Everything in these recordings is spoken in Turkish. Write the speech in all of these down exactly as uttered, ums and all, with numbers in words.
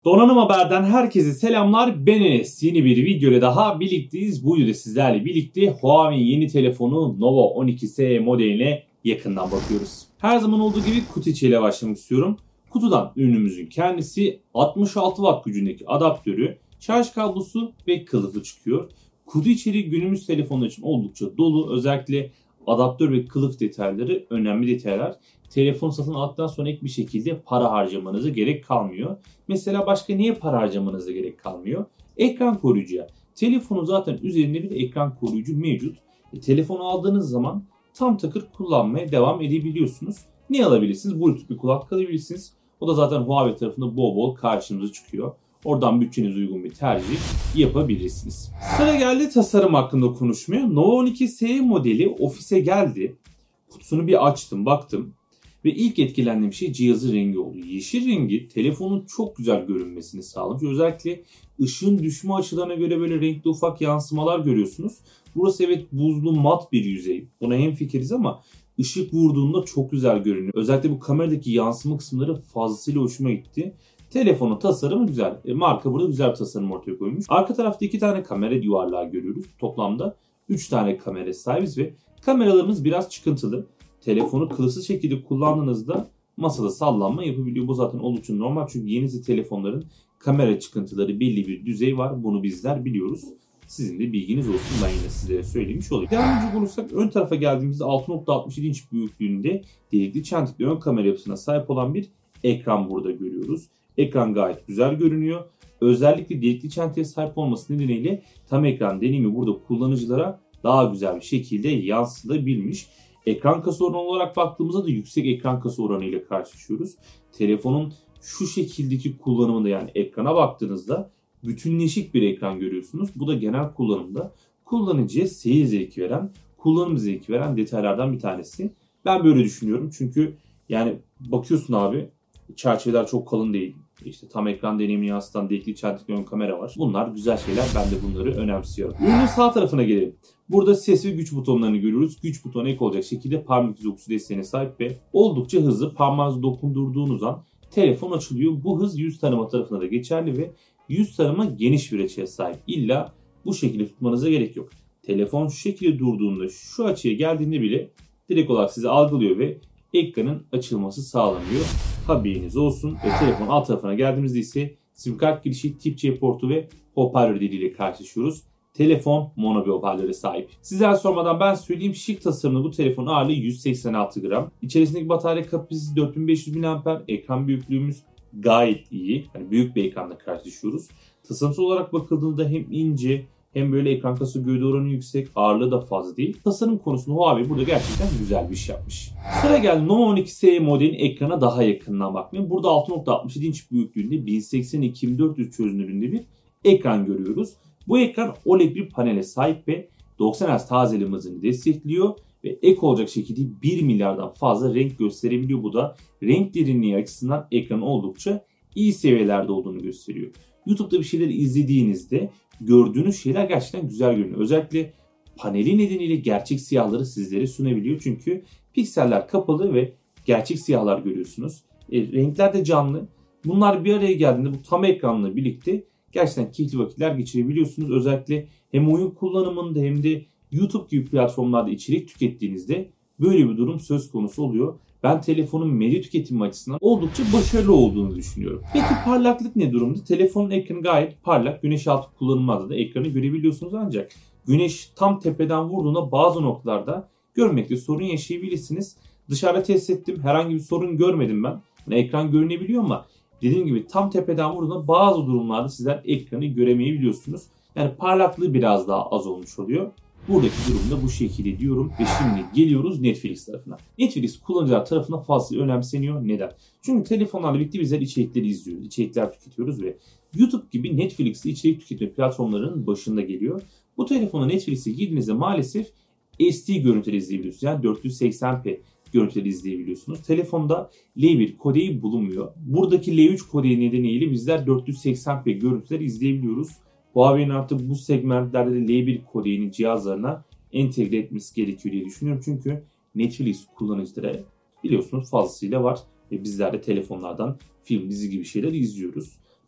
Donanım Haber'den herkese selamlar. Ben Enes. Yeni bir videoyla daha birlikteyiz. Bu videoda sizlerle birlikte Huawei'in yeni telefonu Nova on iki S modeline yakından bakıyoruz. Her zaman olduğu gibi kutu içiyle başlamak istiyorum. Kutudan ürünümüzün kendisi, altmış altı watt gücündeki adaptörü, şarj kablosu ve kılıfı çıkıyor. Kutu içeriği günümüz telefonlar için oldukça dolu. Özellikle adaptör ve kılıf detayları önemli detaylar. Telefon satın aldıktan sonra ek bir şekilde para harcamanıza gerek kalmıyor. Mesela başka niye para harcamanıza gerek kalmıyor? Ekran koruyucuya. Telefonun zaten üzerinde bir ekran koruyucu mevcut. E, telefonu aldığınız zaman tam takır kullanmaya devam edebiliyorsunuz. Ne alabilirsiniz? Bluetooth bir kulaklık alabilirsiniz. O da zaten Huawei tarafında bol bol karşınıza çıkıyor. Oradan bütçenize uygun bir tercih yapabilirsiniz. Sıra geldi tasarım hakkında konuşmaya. Nova on iki S modeli ofise geldi. Kutusunu bir açtım, baktım. Ve ilk etkilendiğim şey cihazın rengi oldu. Yeşil rengi telefonun çok güzel görünmesini sağlamış. Özellikle ışığın düşme açılarına göre böyle renkli ufak yansımalar görüyorsunuz. Burası evet buzlu mat bir yüzey. Buna hemfikiriz ama ışık vurduğunda çok güzel görünüyor. Özellikle bu kameradaki yansıma kısımları fazlasıyla hoşuma gitti. Telefonun tasarımı güzel. E, marka burada güzel bir tasarım ortaya koymuş. Arka tarafta iki tane kamera yuvarlağı görüyoruz. Toplamda üç tane kamera sahibiz ve kameralarımız biraz çıkıntılı. Telefonu kılıfsız şekilde kullandığınızda masada sallanma yapabiliyor. Bu zaten oldukça normal çünkü yeni telefonların kamera çıkıntıları belli bir düzey var. Bunu bizler biliyoruz. Sizin de bilginiz olsun, ben yine sizlere söylemiş olayım. Devam edecek olursak ön tarafa geldiğimizde altı nokta altmış yedi inç büyüklüğünde delikli çentikli ön kamera yapısına sahip olan bir ekran burada görüyoruz. Ekran gayet güzel görünüyor. Özellikle delikli çentiğe sahip olması nedeniyle tam ekran deneyimi burada kullanıcılara daha güzel bir şekilde yansıtabilmiş. Ekran kasa oranı olarak baktığımızda da yüksek ekran kasa oranı ile karşılaşıyoruz. Telefonun şu şekildeki kullanımında, yani ekrana baktığınızda bütünleşik bir ekran görüyorsunuz. Bu da genel kullanımda kullanıcıya seyir zevki veren, kullanım zevki veren detaylardan bir tanesi. Ben böyle düşünüyorum çünkü yani bakıyorsun abi, çerçeveler çok kalın değil. İşte tam ekran deneyimini yansıtan delikli çentikli ön kamera var. Bunlar güzel şeyler. Ben de bunları önemsiyorum. Ürünün sağ tarafına gelelim. Burada ses ve güç butonlarını görüyoruz. Güç butonu ek olacak şekilde parmak izi okusu desteğine sahip ve oldukça hızlı. Parmağınızı dokundurduğunuz an telefon açılıyor. Bu hız yüz tanıma tarafına da geçerli ve yüz tanıma geniş bir açıya sahip. İlla bu şekilde tutmanıza gerek yok. Telefon şu şekilde durduğunda, şu açıya geldiğinde bile direkt olarak sizi algılıyor ve ekranın açılması sağlanıyor. Haberiniz olsun. Ve telefonun alt tarafına geldiğimizde ise sim kart girişi, tip C portu ve hoparlör deliğiyle karşılaşıyoruz. Telefon mono bir hoparlöre sahip. Sizler sormadan ben söyleyeyim, şık tasarımlı bu telefonun ağırlığı yüz seksen altı gram. İçerisindeki batarya kapasitesi dört bin beş yüz miliamper. Ekran büyüklüğümüz gayet iyi. Yani büyük bir ekranla karşılaşıyoruz. Tasarımsal olarak bakıldığında hem ince hem böyle ekran kasa gövde oranı yüksek, ağırlığı da fazla değil. Tasarım konusunda Huawei burada gerçekten güzel bir iş yapmış. Sıra geldi Nova on iki S modelin ekrana daha yakından bakmaya. Burada altı nokta altmış yedi inç büyüklüğünde bin seksen iki bin dört yüz çözünürlüğünde bir ekran görüyoruz. Bu ekran O L E D bir panele sahip ve doksan hertz tazeleme hızını destekliyor ve ek olacak şekilde bir milyardan fazla renk gösterebiliyor. Bu da renk derinliği açısından ekranın oldukça iyi seviyelerde olduğunu gösteriyor. YouTube'da bir şeyler izlediğinizde gördüğünüz şeyler gerçekten güzel görünüyor. Özellikle paneli nedeniyle gerçek siyahları sizlere sunabiliyor. Çünkü pikseller kapalı ve gerçek siyahlar görüyorsunuz. E, renkler de canlı. Bunlar bir araya geldiğinde bu tam ekranla birlikte gerçekten keyifli vakitler geçirebiliyorsunuz. Özellikle hem oyun kullanımında hem de YouTube gibi platformlarda içerik tükettiğinizde böyle bir durum söz konusu oluyor. Ben telefonun medya tüketimi açısından oldukça başarılı olduğunu düşünüyorum. Peki parlaklık ne durumda? Telefonun ekranı gayet parlak. Güneş altı kullanımlarda da ekranı görebiliyorsunuz ancak güneş tam tepeden vurduğunda bazı noktalarda görmekte sorun yaşayabilirsiniz. Dışarıda test ettim. Herhangi bir sorun görmedim ben. Yani ekran görünebiliyor ama dediğim gibi tam tepeden vurduğunda bazı durumlarda sizler ekranı göremeyebiliyorsunuz. Yani parlaklığı biraz daha az olmuş oluyor. Buradaki durum da bu şekilde diyorum ve şimdi geliyoruz Netflix tarafına. Netflix kullanıcılar tarafından fazla önemseniyor. Neden? Çünkü telefonlarla birlikte bizler içerikleri izliyoruz, içerikler tüketiyoruz ve YouTube gibi Netflix'li içerik tüketme platformlarının başında geliyor. Bu telefona Netflix'e girdiğinizde maalesef S D görüntüleri izleyebiliyorsunuz. Yani dört yüz seksen p görüntüleri izleyebiliyorsunuz. Telefonda L bir kodeği bulunmuyor. Buradaki L üç kodeği nedeniyle bizler dört yüz seksen p görüntüleri izleyebiliyoruz. Huawei'nin artık bu segmentlerde de L bir kodeğini cihazlarına entegre etmesi gerekiyor diye düşünüyorum. Çünkü Netflix kullanıcıları biliyorsunuz fazlasıyla var ve bizler de telefonlardan film, dizi gibi şeyler izliyoruz.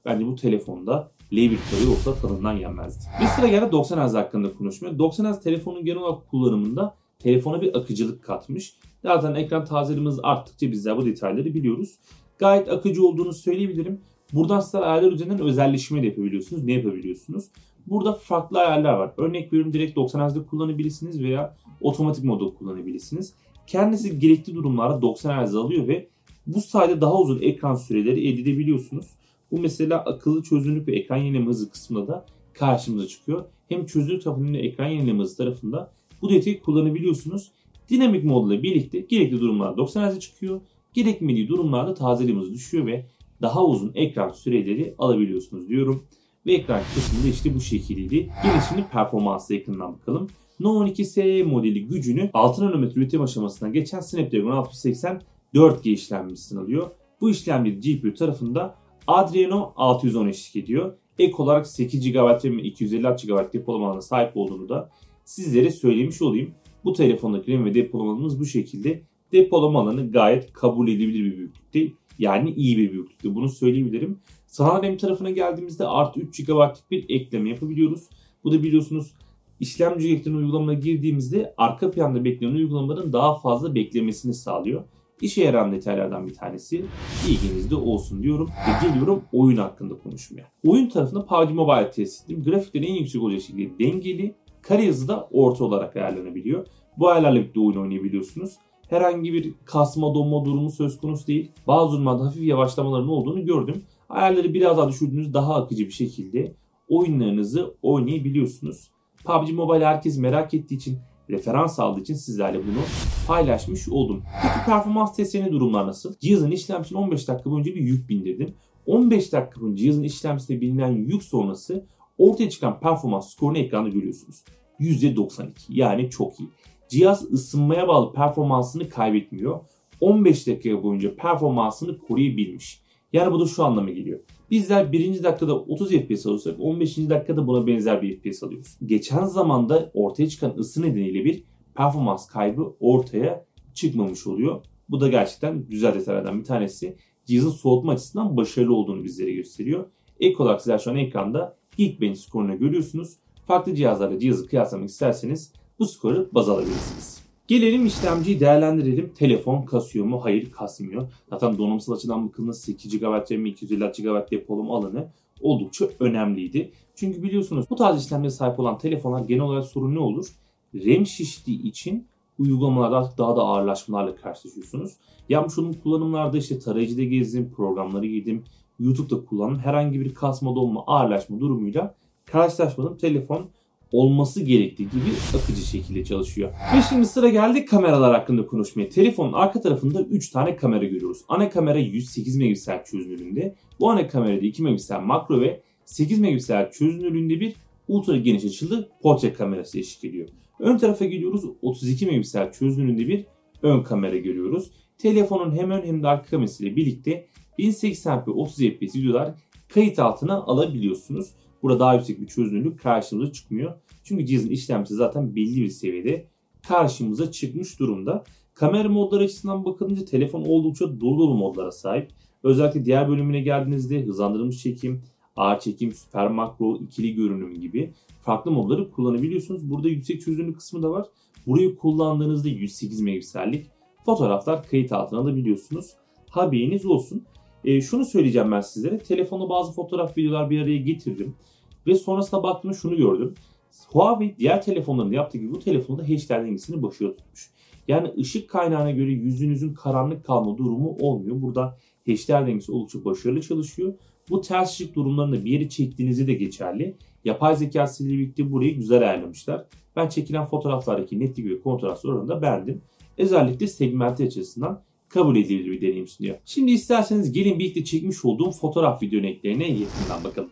bence bu telefonda L bir klavye olsa tadından yenmezdi. Bir sıra geldi doksan Hz hakkında konuşmaya. doksan Hz telefonun genel olarak kullanımında telefona bir akıcılık katmış. Zaten ekran tazelememiz arttıkça bizler bu detayları biliyoruz. Gayet akıcı olduğunu söyleyebilirim. Buradan sizler ayarlar üzerinden özelleşme de yapabiliyorsunuz. Ne yapabiliyorsunuz? Burada farklı ayarlar var. Örnek veriyorum, direkt doksan Hz'de kullanabilirsiniz veya otomatik modda kullanabilirsiniz. Kendisi gerekli durumlarda doksan Hz alıyor ve bu sayede daha uzun ekran süreleri elde edebiliyorsunuz. Bu mesela akıllı çözünürlük ve ekran yenileme hızı kısmında da karşımıza çıkıyor. Hem çözünürlük tarafında hem de ekran yenileme hızı tarafında bu detayı kullanabiliyorsunuz. Dinamik modla birlikte gerekli durumlarda doksan Hz'e çıkıyor. Gerekmediği durumlarda tazelemiz düşüyor ve daha uzun ekran süreleri alabiliyorsunuz diyorum. Ve ekran kısmında işte bu şekildeydi. Gelin şimdi performansa yakından bakalım. Nova on iki S modeli gücünü altı nanometre üretim aşamasına geçen Snapdragon altı yüz seksen dört G işlemcisini alıyor. Bu işlemci G P U tarafında Adreno altı yüz on eşlik ediyor. Ek olarak sekiz gigabayt RAM ve iki yüz elli altı gigabayt depolama alanına sahip olduğunu da sizlere söylemiş olayım. Bu telefondaki RAM ve depolamanız bu şekilde. Depolama alanı gayet kabul edilebilir bir büyüklükte. Yani iyi bir büyüklükte. Bunu söyleyebilirim. Sanal RAM tarafına geldiğimizde artı üç gigabaytlık bir ekleme yapabiliyoruz. Bu da biliyorsunuz işlemci eklenen uygulamaya girdiğimizde arka planda beklenen uygulamaların daha fazla beklemesini sağlıyor. İşe yarayan detaylardan bir tanesi. İlginizde olsun diyorum. Ve geliyorum oyun hakkında konuşmaya. Oyun tarafında P U B G Mobile test ettim. Grafikleri en yüksek olacak şekilde dengeli. Kare hızı da orta olarak ayarlanabiliyor. Bu ayarlarla birlikte oyun oynayabiliyorsunuz. Herhangi bir kasma donma durumu söz konusu değil. Bazı durumlarda hafif yavaşlamaların olduğunu gördüm. Ayarları biraz daha düşürdüğünüz daha akıcı bir şekilde oyunlarınızı oynayabiliyorsunuz. P U B G Mobile herkes merak ettiği için, referans aldığı için sizlerle bunu paylaşmış oldum. Peki performans testlerinin durumlar nasıl? Cihazın işlemcisine on beş dakika boyunca bir yük bindirdim. on beş dakika boyunca cihazın işlemcisine binilen yük sonrası ortaya çıkan performans skorunu ekranda görüyorsunuz. yüzde doksan iki, yani çok iyi. Cihaz ısınmaya bağlı performansını kaybetmiyor. on beş dakika boyunca performansını koruyabilmiş. Yani bu da şu anlama geliyor. Bizler birinci dakikada otuz F P S alırsak on beşinci dakikada buna benzer bir F P S alıyoruz. Geçen zamanda ortaya çıkan ısı nedeniyle bir performans kaybı ortaya çıkmamış oluyor. Bu da gerçekten güzel detaylardan bir tanesi. Cihazın soğutma açısından başarılı olduğunu bizlere gösteriyor. Ek olarak sizler şu an ekranda Geekbench skorunu görüyorsunuz. Farklı cihazlarla cihazı kıyaslamak isterseniz bu skoru baz alabilirsiniz. Gelelim işlemciyi değerlendirelim. Telefon kasıyor mu? Hayır, kasmıyor. Zaten donanımsal açıdan bakıldığında sekiz gigabayt RAM, iki yüz elli altı gigabayt depolama alanı oldukça önemliydi. Çünkü biliyorsunuz bu tarz işlemlere sahip olan telefonlar genel olarak sorun ne olur? RAM şiştiği için uygulamalarda artık daha da ağırlaşmalarla karşılaşıyorsunuz. Yapmış olduğum kullanımlarda işte tarayıcıda gezdim, programları girdim, YouTube'da kullandım. Herhangi bir kasma, donma, ağırlaşma durumuyla karşılaşmadım. Telefon olması gerektiği gibi akıcı şekilde çalışıyor. Ve şimdi sıra geldi kameralar hakkında konuşmaya. Telefonun arka tarafında üç tane kamera görüyoruz. Ana kamera yüz sekiz megapiksel çözünürlüğünde. Bu ana kamerada iki megapiksel makro ve sekiz megapiksel çözünürlüğünde bir ultra geniş açılı portre kamerası eşlik ediyor. Ön tarafa geliyoruz. otuz iki megapiksel çözünürlüğünde bir ön kamera görüyoruz. Telefonun hem ön hem de arka kamerası ile birlikte bin seksen p otuz F P S videolar kayıt altına alabiliyorsunuz. Burada daha yüksek bir çözünürlük karşımıza çıkmıyor. Çünkü cihazın işlemcisi zaten belli bir seviyede karşımıza çıkmış durumda. Kamera modları açısından bakılınca telefon oldukça dolu dolu modlara sahip. Özellikle diğer bölümüne geldiğinizde hızlandırılmış çekim, ağır çekim, süper makro, ikili görünüm gibi farklı modları kullanabiliyorsunuz. Burada yüksek çözünürlük kısmı da var. Burayı kullandığınızda yüz sekiz megapiksellik fotoğraflar kayıt altına alabiliyorsunuz. Haberiniz olsun. E, şunu söyleyeceğim ben sizlere. Telefonda bazı fotoğraf, videolar bir araya getirdim. Ve sonrasında baktığımda şunu gördüm. Huawei diğer telefonlarında yaptığı gibi bu telefonda H D R dengesini başarılı tutmuş. Yani ışık kaynağına göre yüzünüzün karanlık kalma durumu olmuyor. Burada H D R dengesi oldukça başarılı çalışıyor. Bu ters ışık durumlarında bir yeri çektiğinizde de geçerli. Yapay zekası ile birlikte burayı güzel ayarlamışlar. Ben çekilen fotoğraflardaki netlik ve kontrast oranını da beğendim. Özellikle segmente açısından kabul edilebilir bir deneyim sunuyor. Şimdi isterseniz gelin birlikte çekmiş olduğum fotoğraf video örneklerine yakından bakalım.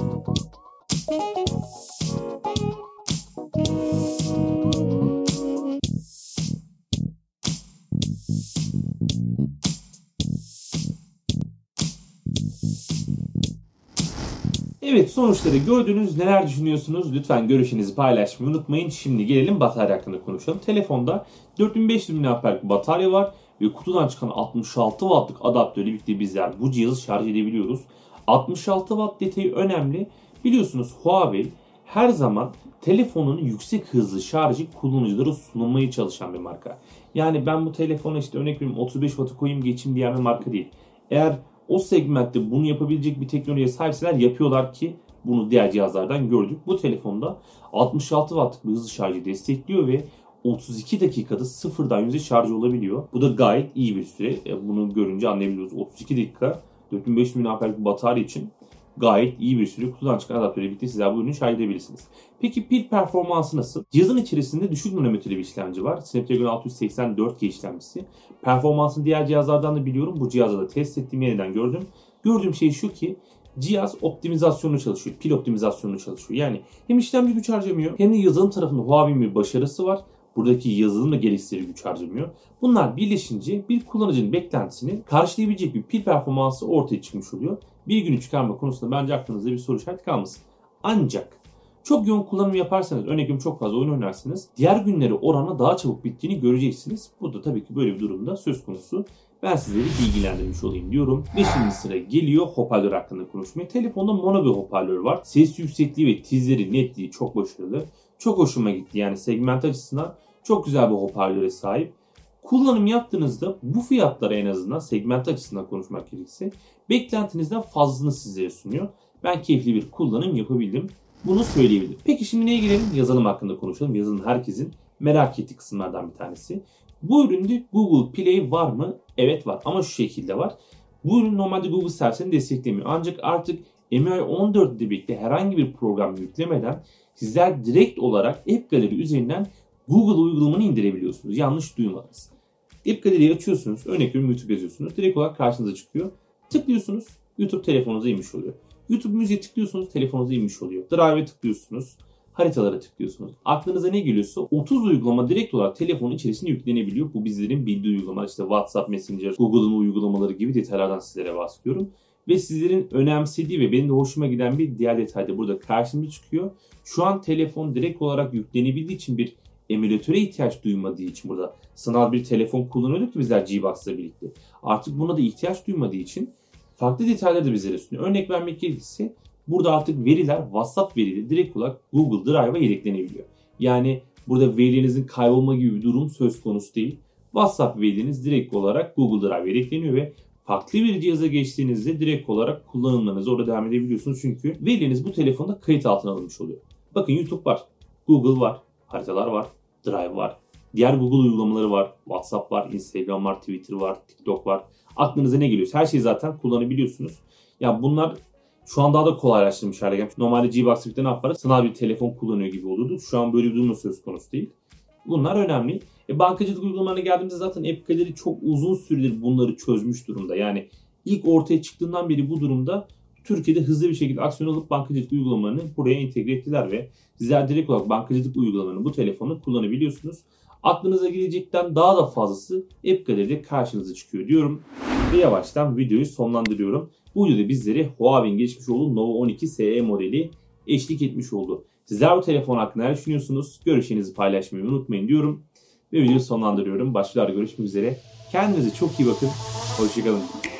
Evet, sonuçları gördünüz. Neler düşünüyorsunuz? Lütfen görüşünüzü paylaşmayı unutmayın. Şimdi gelelim batarya hakkında konuşalım. Telefonda dört bin beş yüz miliamperlik bir batarya var ve kutudan çıkan altmış altı wattlık adaptörle birlikte bizler bu cihazı şarj edebiliyoruz. altmış altı watt detayı önemli. Biliyorsunuz Huawei her zaman telefonun yüksek hızlı şarjı kullanıcılara sunulmaya çalışan bir marka. Yani ben bu telefona işte örnek veriyorum otuz beş wattı koyayım geçeyim diyen bir marka değil. Eğer o segmentte bunu yapabilecek bir teknolojiye sahipseler yapıyorlar ki bunu diğer cihazlardan gördük. Bu telefonda altmış altı wattlık bir hızlı şarjı destekliyor ve otuz iki dakikada sıfırdan yüze şarj olabiliyor. Bu da gayet iyi bir süre. Bunu görünce anlayabiliyoruz. otuz iki dakika dört bin beş yüz miliamperlik bir batarya için gayet iyi bir süre. Kutudan çıkan adaptörle birlikte sizler bu ürünü şarj edebilirsiniz. Peki pil performansı nasıl? Cihazın içerisinde düşük nanometreli bir işlemci var. Snapdragon altı yüz seksen dört G işlemcisi. Performansını diğer cihazlardan da biliyorum. Bu cihazda da test ettiğim yeniden gördüm. Gördüğüm şey şu ki cihaz optimizasyonlu çalışıyor. Pil optimizasyonlu çalışıyor. Yani hem işlemci güç harcamıyor hem de yazılım tarafında Huawei'nin bir başarısı var. Buradaki yazılımla geliştirici güç harcamıyor. Bunlar birleşince bir kullanıcının beklentisini karşılayabilecek bir pil performansı ortaya çıkmış oluyor. Bir günü çıkarma konusunda bence aklınızda bir soru işareti kalmasın. Ancak çok yoğun kullanım yaparsanız, örnek veriyorum çok fazla oyun oynarsanız diğer günleri oranla daha çabuk bittiğini göreceksiniz. Bu da tabii ki böyle bir durumda söz konusu. Ben sizleri bilgilendirmiş olayım diyorum. Beşinci sıra geliyor hoparlör hakkında konuşmaya. Telefonda mono bir hoparlör var. Ses yüksekliği ve tizleri, netliği çok başarılı. Çok hoşuma gitti. Yani segment açısından çok güzel bir hoparlöre sahip. Kullanım yaptığınızda bu fiyatlara en azından segment açısından konuşmak gerekirse beklentinizden fazlasını sizlere sunuyor. Ben keyifli bir kullanım yapabildim. Bunu söyleyebilirim. Peki şimdi neye gelelim? Yazılım hakkında konuşalım. Yazılım herkesin merak ettiği kısımlardan bir tanesi. Bu üründe Google Play var mı? Evet var ama şu şekilde var. Bu ürün normalde Google servisini desteklemiyor. Ancak artık M I U on dört ile birlikte herhangi bir program yüklemeden sizler direkt olarak App Gallery üzerinden Google uygulamanı indirebiliyorsunuz. Yanlış duymadınız. App Gallery'yi açıyorsunuz. Örnek veriyorum YouTube yazıyorsunuz. Direkt olarak karşınıza çıkıyor. Tıklıyorsunuz. YouTube telefonunuza inmiş oluyor. YouTube müziğe tıklıyorsunuz. Telefonunuza inmiş oluyor. Drive'e tıklıyorsunuz. Haritalara tıklıyorsunuz. Aklınıza ne geliyorsa otuz uygulama direkt olarak telefonun içerisine yüklenebiliyor. Bu bizlerin bildiği uygulamalar. İşte WhatsApp, Messenger, Google'ın uygulamaları gibi detaylardan sizlere bahsediyorum. Ve sizlerin önemsediği ve benim de hoşuma giden bir diğer detay da burada karşımıza çıkıyor. Şu an telefon direkt olarak yüklenebildiği için bir emülatöre ihtiyaç duymadığı için burada sanal bir telefon kullanıyorduk ki bizler G-Box'la birlikte. Artık buna da ihtiyaç duymadığı için farklı detayları da bizlere sunuyor. Örnek vermek gerekirse burada artık veriler WhatsApp verileri direkt olarak Google Drive'a yedeklenebiliyor. Yani burada verilerinizin kaybolma gibi bir durum söz konusu değil. WhatsApp verileriniz direkt olarak Google Drive'a yedekleniyor ve farklı bir cihaza geçtiğinizde direkt olarak kullanımlarınızı orada devam edebiliyorsunuz. Çünkü verileriniz bu telefonda kayıt altına alınmış oluyor. Bakın YouTube var, Google var, haritalar var, Drive var, diğer Google uygulamaları var, WhatsApp var, Instagram var, Twitter var, TikTok var. Aklınıza ne geliyorsa her şeyi zaten kullanabiliyorsunuz. Ya bunlar şu an daha da kolaylaştırmış hale gelmiş. Normalde G-Box birlikte ne yaparız? Sanal bir telefon kullanıyor gibi olurdu. Şu an böyle bir durum söz konusu değil. Bunlar önemli. E, bankacılık uygulamalarına geldiğimizde zaten App Gallery çok uzun süredir bunları çözmüş durumda. Yani ilk ortaya çıktığından beri bu durumda Türkiye'de hızlı bir şekilde aksiyon alıp bankacılık uygulamalarını buraya entegre ettiler ve sizler direkt olarak bankacılık uygulamalarını bu telefonu kullanabiliyorsunuz. Aklınıza gelecekten daha da fazlası App Gallery'de karşınıza çıkıyor diyorum. Ve yavaştan videoyu sonlandırıyorum. Bu videoda bizlere Huawei'nin geçmiş olduğu Nova on iki S E modeli eşlik etmiş oldu. Sizler bu telefon hakkında ne düşünüyorsunuz? Görüşlerinizi paylaşmayı unutmayın diyorum. Ve videoyu sonlandırıyorum. Başka videolarda görüşmek üzere. Kendinize çok iyi bakın. Hoşçakalın.